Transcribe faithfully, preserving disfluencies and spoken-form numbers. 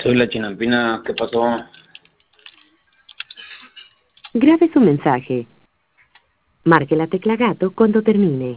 Soy la Chinampina, ¿qué pasó? Grabe su mensaje. Marque la tecla gato cuando termine.